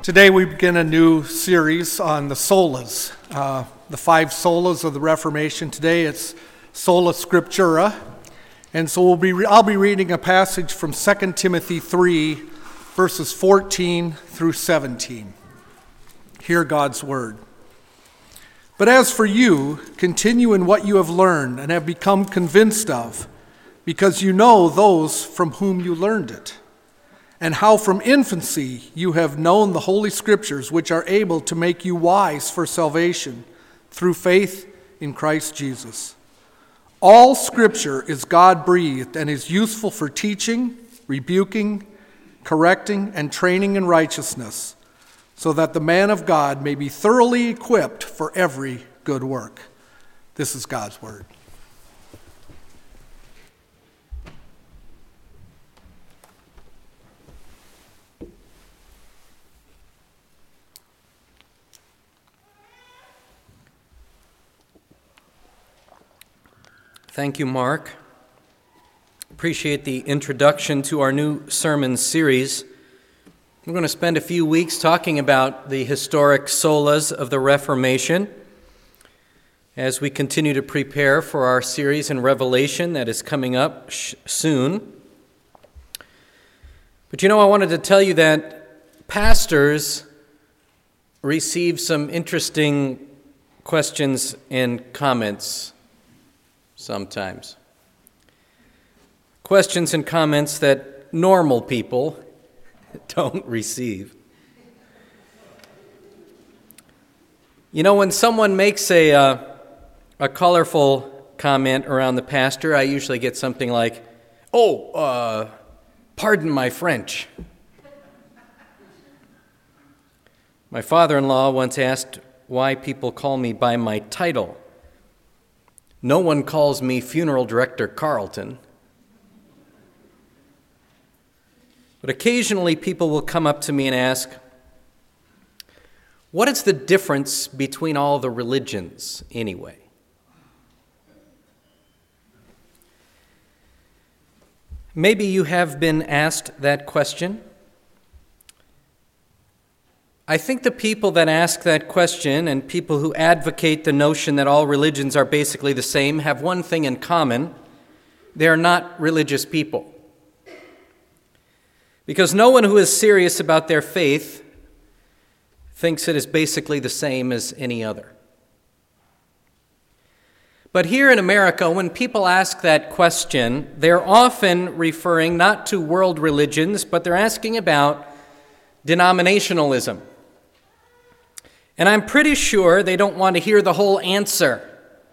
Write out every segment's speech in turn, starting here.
Today we begin a new series on the solas, the five solas of the Reformation. Today it's Sola Scriptura, and so I'll be reading a passage from 2 Timothy 3, verses 14 through 17. Hear God's word. But as for you, continue in what you have learned and have become convinced of, because you know those from whom you learned it, and how from infancy you have known the Holy Scriptures, which are able to make you wise for salvation through faith in Christ Jesus. All Scripture is God-breathed and is useful for teaching, rebuking, correcting, and training in righteousness, so that the man of God may be thoroughly equipped for every good work. This is God's word. Thank you, Mark. Appreciate the introduction to our new sermon series. We're going to spend a few weeks talking about the historic solas of the Reformation as we continue to prepare for our series in Revelation that is coming up soon. But I wanted to tell you that pastors receive some interesting questions and comments sometimes. Questions and comments that normal people don't receive. When someone makes a colorful comment around the pastor, I usually get something like, pardon my French. My father-in-law once asked why people call me by my title. No one calls me Funeral Director Carlton. But occasionally people will come up to me and ask, what is the difference between all the religions anyway? Maybe you have been asked that question. I think the people that ask that question and people who advocate the notion that all religions are basically the same have one thing in common. They're not religious people. Because no one who is serious about their faith thinks it is basically the same as any other. But here in America, when people ask that question, they're often referring not to world religions, but they're asking about denominationalism. And I'm pretty sure they don't want to hear the whole answer.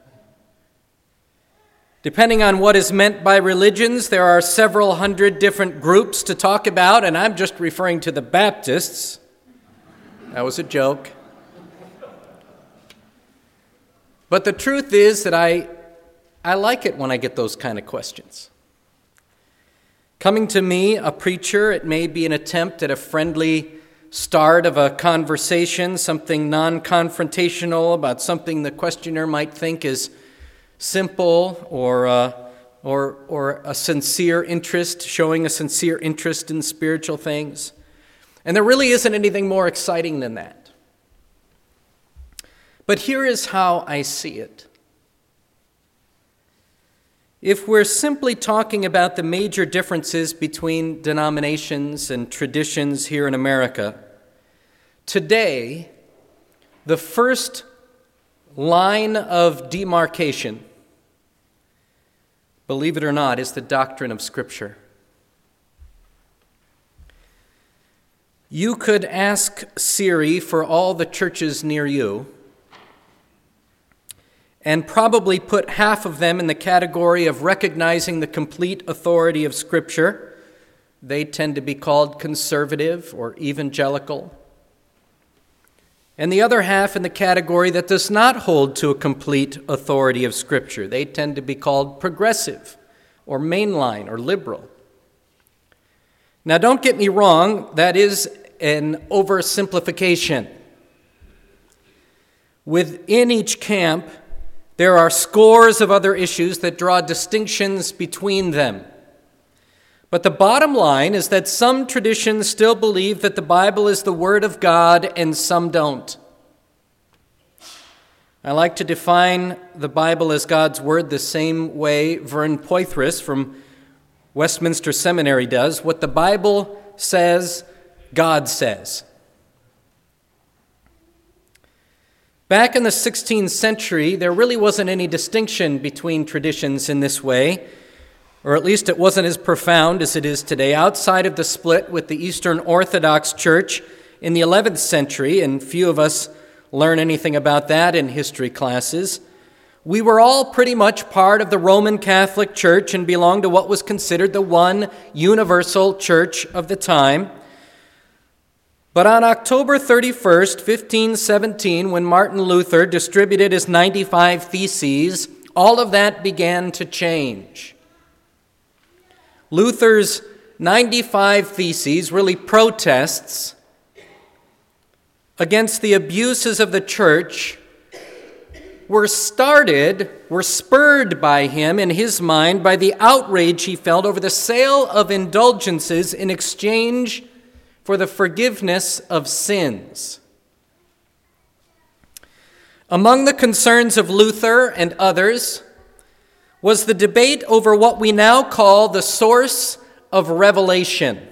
Depending on what is meant by religions, there are several hundred different groups to talk about, and I'm just referring to the Baptists. That was a joke. But the truth is that I like it when I get those kind of questions. Coming to me, a preacher, it may be an attempt at a friendly start of a conversation, something non-confrontational about something the questioner might think is simple or a sincere interest, showing a sincere interest in spiritual things. And there really isn't anything more exciting than that. But here is how I see it. If we're simply talking about the major differences between denominations and traditions here in America, today, the first line of demarcation, believe it or not, is the doctrine of Scripture. You could ask Siri for all the churches near you and probably put half of them in the category of recognizing the complete authority of Scripture. They tend to be called conservative or evangelical. And the other half in the category that does not hold to a complete authority of Scripture. They tend to be called progressive or mainline or liberal. Now, don't get me wrong, that is an oversimplification. Within each camp, there are scores of other issues that draw distinctions between them. But the bottom line is that some traditions still believe that the Bible is the Word of God and some don't. I like to define the Bible as God's Word the same way Vern Poythress from Westminster Seminary does. What the Bible says, God says. Back in the 16th century, there really wasn't any distinction between traditions in this way, or at least it wasn't as profound as it is today. Outside of the split with the Eastern Orthodox Church in the 11th century, and few of us learn anything about that in history classes, we were all pretty much part of the Roman Catholic Church and belonged to what was considered the one universal church of the time. But on October 31st, 1517, when Martin Luther distributed his 95 Theses, all of that began to change. Luther's 95 Theses, really protests against the abuses of the church, were spurred by him, in his mind, by the outrage he felt over the sale of indulgences in exchange for the forgiveness of sins. Among the concerns of Luther and others was the debate over what we now call the source of revelation.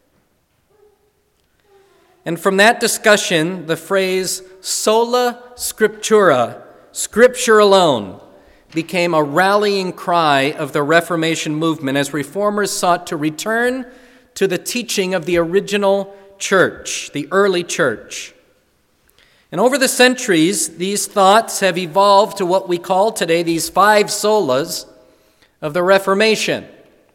And from that discussion, the phrase sola scriptura, Scripture alone, became a rallying cry of the Reformation movement as reformers sought to return to the teaching of the original church, the early church. And over the centuries, these thoughts have evolved to what we call today these 5 solas of the Reformation.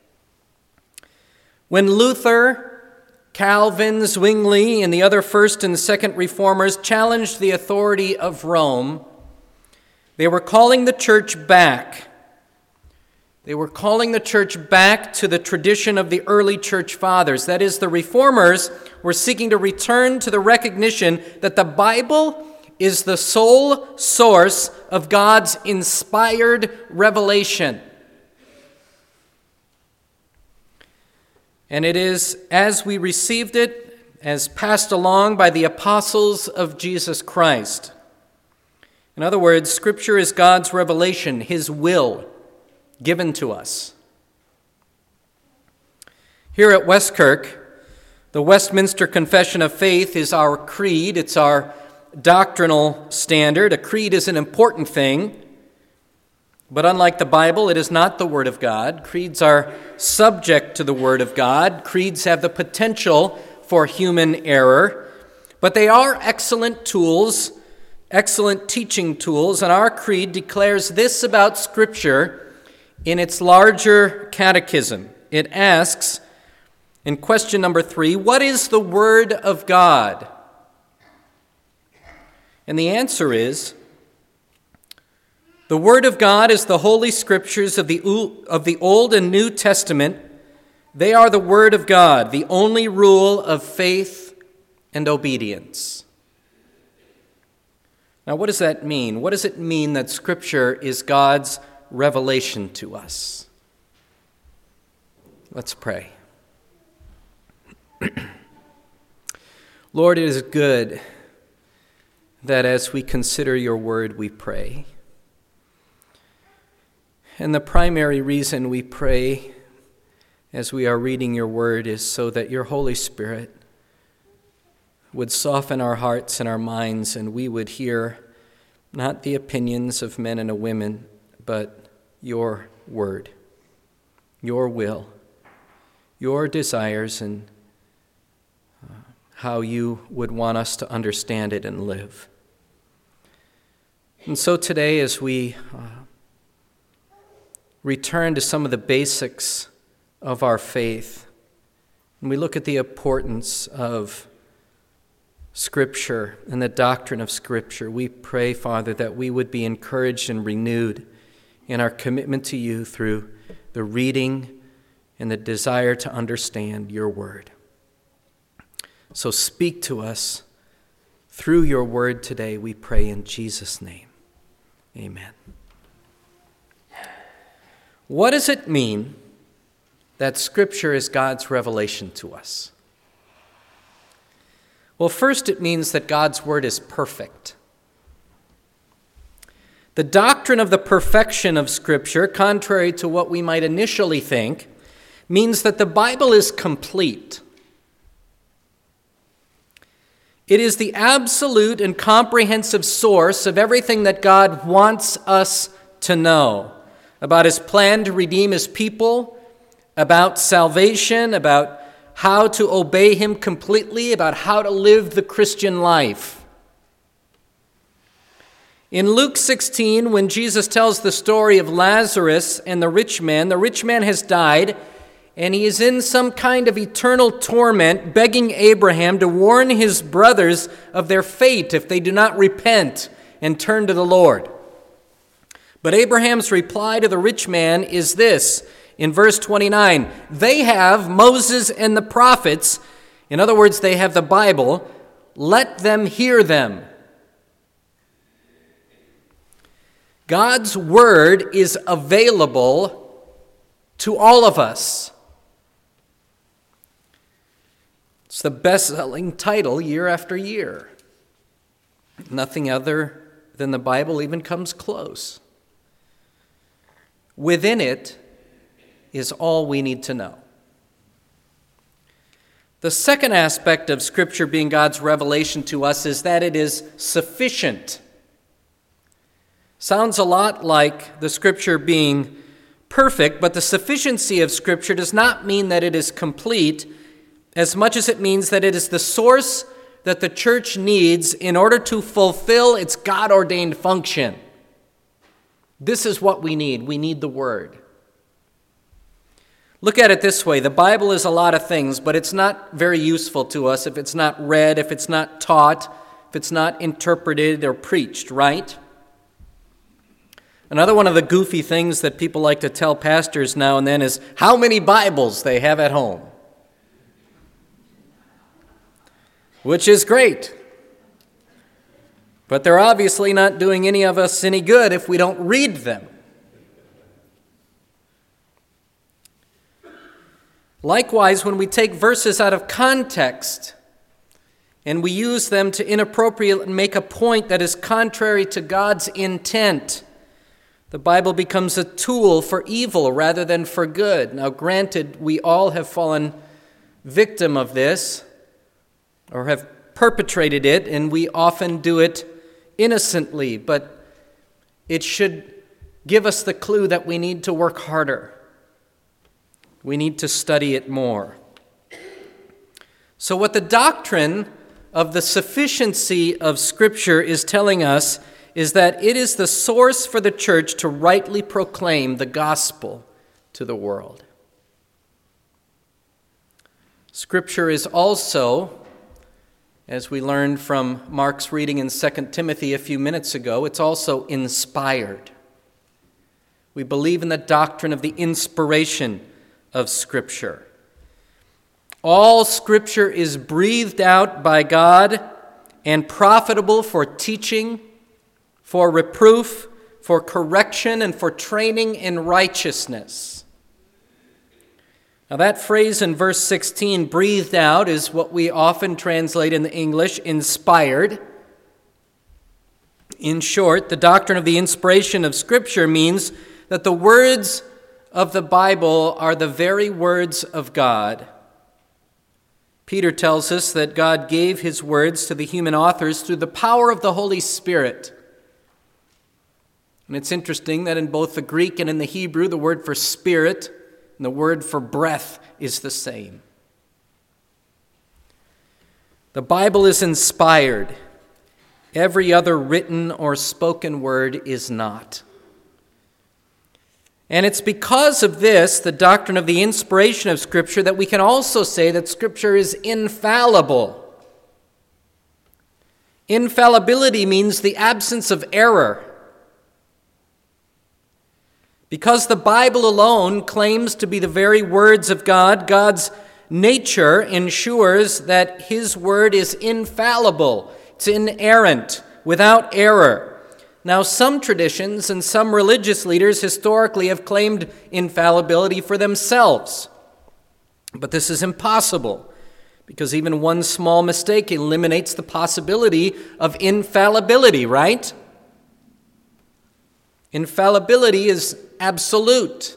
When Luther, Calvin, Zwingli, and the other first and second reformers challenged the authority of Rome, they were calling the church back. They were calling the church back to the tradition of the early church fathers. That is, the reformers were seeking to return to the recognition that the Bible is the sole source of God's inspired revelation. And it is as we received it, as passed along by the apostles of Jesus Christ. In other words, Scripture is God's revelation, His will, given to us. Here at Westkirk, the Westminster Confession of Faith is our creed. It's our doctrinal standard. A creed is an important thing, but unlike the Bible, it is not the Word of God. Creeds are subject to the Word of God. Creeds have the potential for human error, but they are excellent tools, excellent teaching tools, and our creed declares this about Scripture in its larger catechism. It asks, in question number 3, what is the Word of God? And the answer is, the Word of God is the Holy Scriptures of the Old and New Testament. They are the Word of God, the only rule of faith and obedience. Now, what does that mean? What does it mean that Scripture is God's revelation to us? Let's pray. Lord, it is good that as we consider your word, we pray. And the primary reason we pray as we are reading your word is so that your Holy Spirit would soften our hearts and our minds, and we would hear not the opinions of men and women, but your word, your will, your desires, and how you would want us to understand it and live. And so today, as we return to some of the basics of our faith, and we look at the importance of Scripture and the doctrine of Scripture, we pray, Father, that we would be encouraged and renewed in our commitment to you through the reading and the desire to understand your word. So speak to us through your word today, we pray in Jesus' name. Amen. What does it mean that Scripture is God's revelation to us? Well, first it means that God's Word is perfect. The doctrine of the perfection of Scripture, contrary to what we might initially think, means that the Bible is complete. It is the absolute and comprehensive source of everything that God wants us to know about His plan to redeem His people, about salvation, about how to obey Him completely, about how to live the Christian life. In Luke 16, when Jesus tells the story of Lazarus and the rich man has died, and he is in some kind of eternal torment, begging Abraham to warn his brothers of their fate if they do not repent and turn to the Lord. But Abraham's reply to the rich man is this, in verse 29, they have Moses and the prophets, in other words, they have the Bible, let them hear them. God's Word is available to all of us. It's the best-selling title year after year. Nothing other than the Bible even comes close. Within it is all we need to know. The second aspect of Scripture being God's revelation to us is that it is sufficient. Sounds a lot like the Scripture being perfect, but the sufficiency of Scripture does not mean that it is complete as much as it means that it is the source that the church needs in order to fulfill its God-ordained function. This is what we need. We need the Word. Look at it this way. The Bible is a lot of things, but it's not very useful to us if it's not read, if it's not taught, if it's not interpreted or preached, right? Another one of the goofy things that people like to tell pastors now and then is how many Bibles they have at home. Which is great. But they're obviously not doing any of us any good if we don't read them. Likewise, when we take verses out of context and we use them to inappropriately make a point that is contrary to God's intent, the Bible becomes a tool for evil rather than for good. Now, granted, we all have fallen victim of this or have perpetrated it, and we often do it innocently, but it should give us the clue that we need to work harder. We need to study it more. So what the doctrine of the sufficiency of Scripture is telling us is that it is the source for the church to rightly proclaim the gospel to the world. Scripture is also, as we learned from Mark's reading in 2 Timothy a few minutes ago, it's also inspired. We believe in the doctrine of the inspiration of Scripture. All Scripture is breathed out by God and profitable for teaching, for reproof, for correction, and for training in righteousness. Now that phrase in verse 16, breathed out, is what we often translate in the English, inspired. In short, the doctrine of the inspiration of Scripture means that the words of the Bible are the very words of God. Peter tells us that God gave his words to the human authors through the power of the Holy Spirit. And it's interesting that in both the Greek and in the Hebrew, the word for spirit and the word for breath is the same. The Bible is inspired. Every other written or spoken word is not. And it's because of this, the doctrine of the inspiration of Scripture, that we can also say that Scripture is infallible. Infallibility means the absence of error. Because the Bible alone claims to be the very words of God, God's nature ensures that His word is infallible, it's inerrant, without error. Now, some traditions and some religious leaders historically have claimed infallibility for themselves. But this is impossible, because even one small mistake eliminates the possibility of infallibility, right? Infallibility is absolute.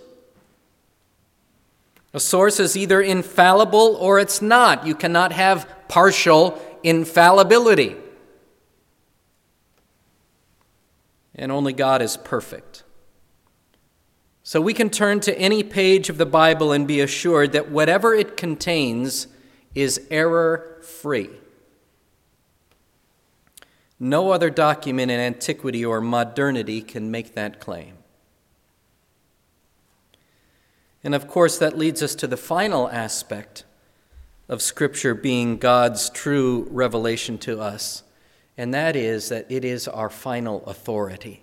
A source is either infallible or it's not. You cannot have partial infallibility. And only God is perfect. So we can turn to any page of the Bible and be assured that whatever it contains is error-free. No other document in antiquity or modernity can make that claim. And of course, that leads us to the final aspect of Scripture being God's true revelation to us, and that is that it is our final authority.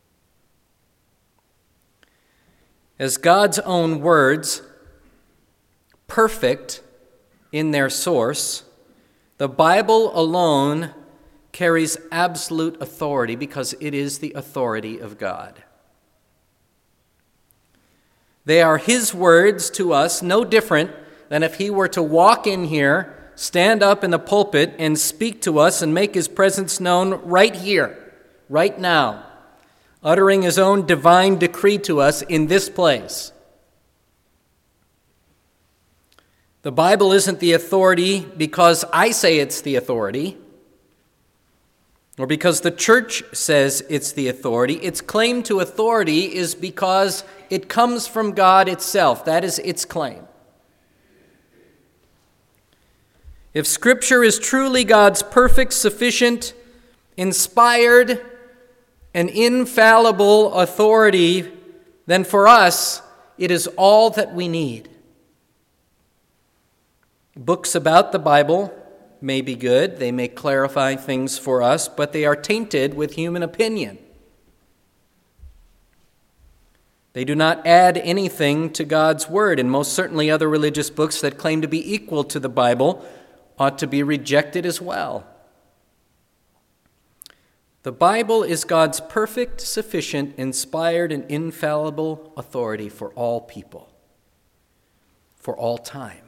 As God's own words, perfect in their source, the Bible alone carries absolute authority because it is the authority of God. They are His words to us, no different than if He were to walk in here, stand up in the pulpit, and speak to us and make His presence known right here, right now, uttering His own divine decree to us in this place. The Bible isn't the authority because I say it's the authority, or because the church says it's the authority. Its claim to authority is because it comes from God itself. That is its claim. If Scripture is truly God's perfect, sufficient, inspired, and infallible authority, then for us, it is all that we need. Books about the Bible may be good, they may clarify things for us, but they are tainted with human opinion. They do not add anything to God's Word, and most certainly other religious books that claim to be equal to the Bible ought to be rejected as well. The Bible is God's perfect, sufficient, inspired, and infallible authority for all people, for all time.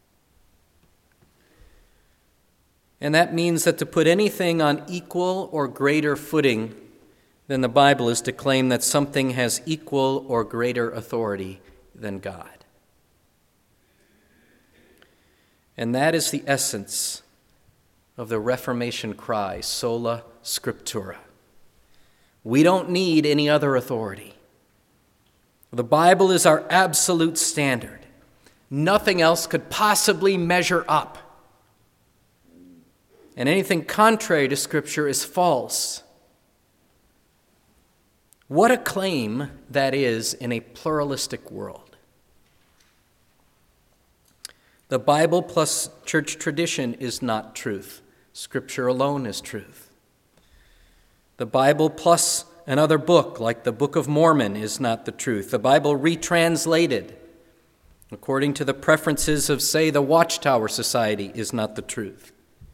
And that means that to put anything on equal or greater footing than the Bible is to claim that something has equal or greater authority than God. And that is the essence of the Reformation cry, sola scriptura. We don't need any other authority. The Bible is our absolute standard. Nothing else could possibly measure up. And anything contrary to Scripture is false. What a claim that is in a pluralistic world. The Bible plus church tradition is not truth. Scripture alone is truth. The Bible plus another book, like the Book of Mormon, is not the truth. The Bible retranslated according to the preferences of, say, the Watchtower Society, is not the truth.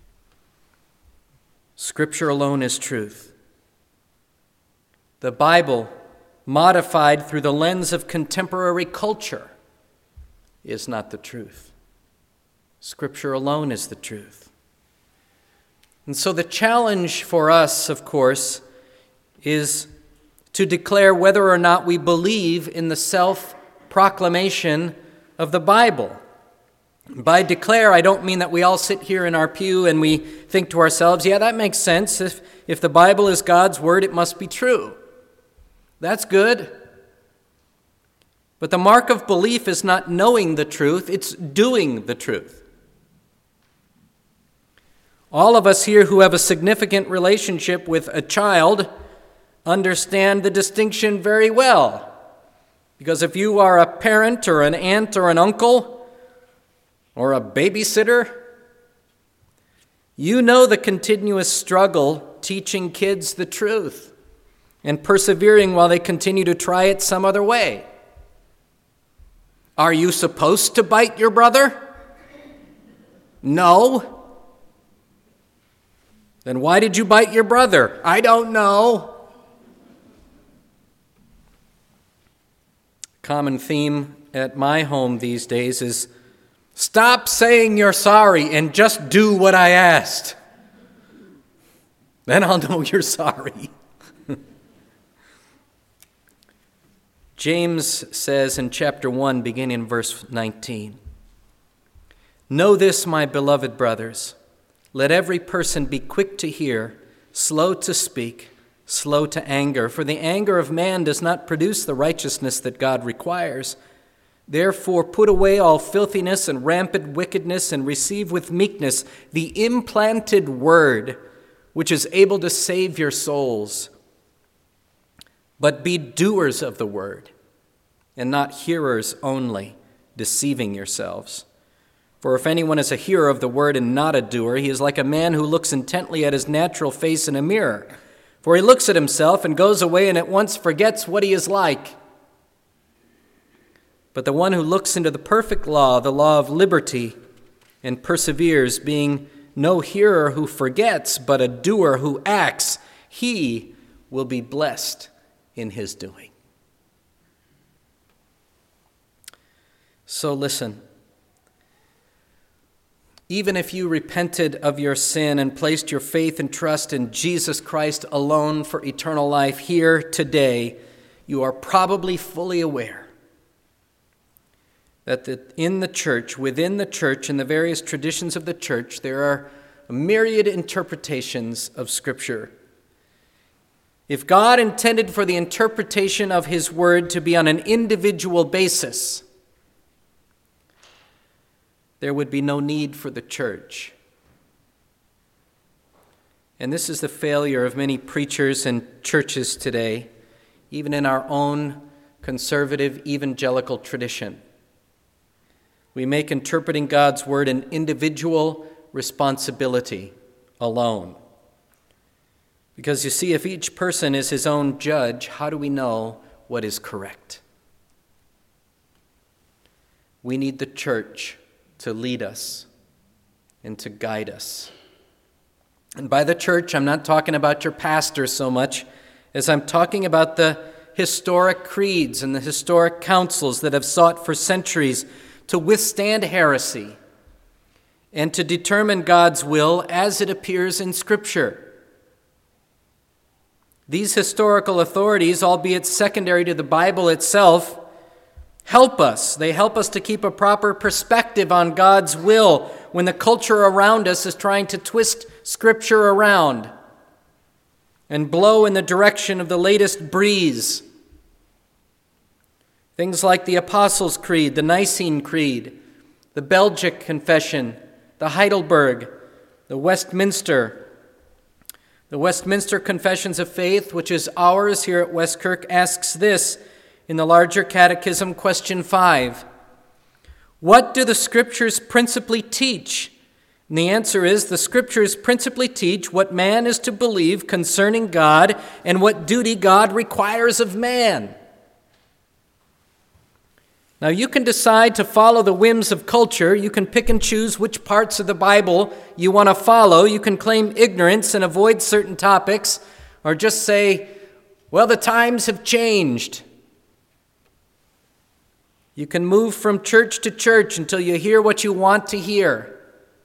Scripture alone is truth. The Bible, modified through the lens of contemporary culture, is not the truth. Scripture alone is the truth. And so the challenge for us, of course, is to declare whether or not we believe in the self-proclamation of the Bible. By declare, I don't mean that we all sit here in our pew and we think to ourselves, yeah, that makes sense. If the Bible is God's word, it must be true. That's good. But the mark of belief is not knowing the truth, it's doing the truth. All of us here who have a significant relationship with a child understand the distinction very well. Because if you are a parent or an aunt or an uncle or a babysitter, you know the continuous struggle teaching kids the truth and persevering while they continue to try it some other way. Are you supposed to bite your brother? No. Then why did you bite your brother? I don't know. Common theme at my home these days is Stop saying you're sorry and just do what I asked. Then I'll know you're sorry. James says in chapter 1, beginning in verse 19, "Know this, my beloved brothers, let every person be quick to hear, slow to speak, slow to anger, for the anger of man does not produce the righteousness that God requires. Therefore put away all filthiness and rampant wickedness and receive with meekness the implanted word, which is able to save your souls. But be doers of the word, and not hearers only, deceiving yourselves. For if anyone is a hearer of the word and not a doer, he is like a man who looks intently at his natural face in a mirror. For he looks at himself and goes away and at once forgets what he is like. But the one who looks into the perfect law, the law of liberty, and perseveres, being no hearer who forgets, but a doer who acts, he will be blessed in his doing." So listen. Even if you repented of your sin and placed your faith and trust in Jesus Christ alone for eternal life here today, you are probably fully aware that in the church, within the church, in the various traditions of the church, there are a myriad interpretations of Scripture. If God intended for the interpretation of His Word to be on an individual basis, there would be no need for the church. And this is the failure of many preachers and churches today, even in our own conservative evangelical tradition. We make interpreting God's Word an individual responsibility alone. Because you see, if each person is his own judge, how do we know what is correct? We need the church to lead us and to guide us. And by the church, I'm not talking about your pastor so much as I'm talking about the historic creeds and the historic councils that have sought for centuries to withstand heresy and to determine God's will as it appears in Scripture. These historical authorities, albeit secondary to the Bible itself, help us. They help us to keep a proper perspective on God's will when the culture around us is trying to twist Scripture around and blow in the direction of the latest breeze. Things like the Apostles' Creed, the Nicene Creed, the Belgic Confession, the Heidelberg, the Westminster Confessions of Faith, which is ours here at Westkirk, asks this in the larger catechism, question 5. What do the Scriptures principally teach? And the answer is, the Scriptures principally teach what man is to believe concerning God and what duty God requires of man. Now, you can decide to follow the whims of culture. You can pick and choose which parts of the Bible you want to follow. You can claim ignorance and avoid certain topics, or just say, well, the times have changed. You can move from church to church until you hear what you want to hear.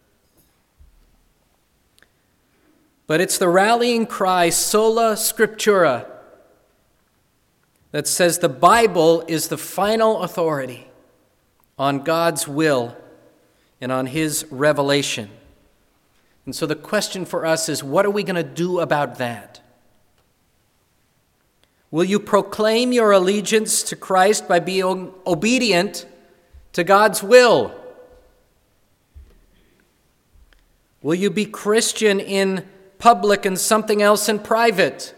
But it's the rallying cry, sola scriptura, that says the Bible is the final authority on God's will and on His revelation. And so the question for us is, what are we going to do about that? Will you proclaim your allegiance to Christ by being obedient to God's will? Will you be Christian in public and something else in private?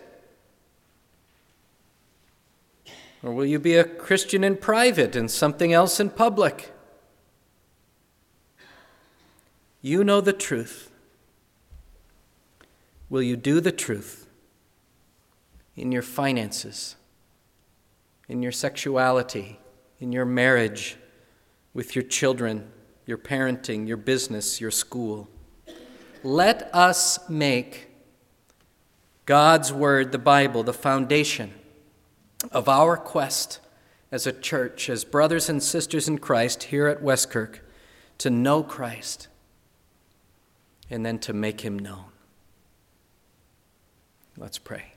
Or will you be a Christian in private and something else in public? You know the truth. Will you do the truth in your finances, in your sexuality, in your marriage, with your children, your parenting, your business, your school? Let us make God's Word, the Bible, the foundation of our quest as a church, as brothers and sisters in Christ here at Westkirk, to know Christ, and then to make him known. Let's pray.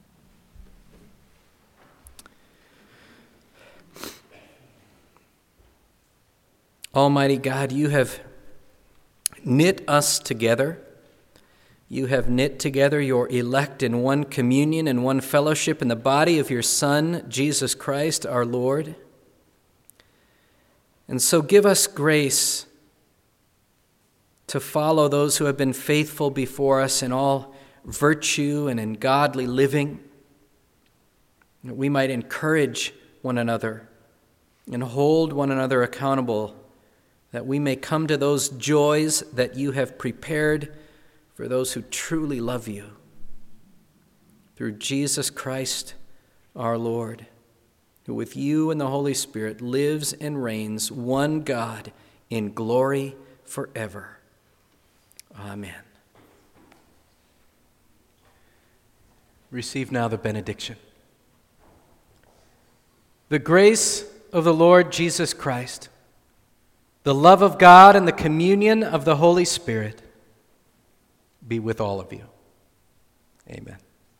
Almighty God, you have knit us together. You have knit together your elect in one communion and one fellowship in the body of your Son, Jesus Christ, our Lord. And so give us grace to follow those who have been faithful before us in all virtue and in godly living, that we might encourage one another and hold one another accountable, that we may come to those joys that you have prepared for those who truly love you. Through Jesus Christ, our Lord, who with you and the Holy Spirit lives and reigns, one God, in glory forever. Amen. Receive now the benediction. The grace of the Lord Jesus Christ, the love of God, and the communion of the Holy Spirit be with all of you. Amen.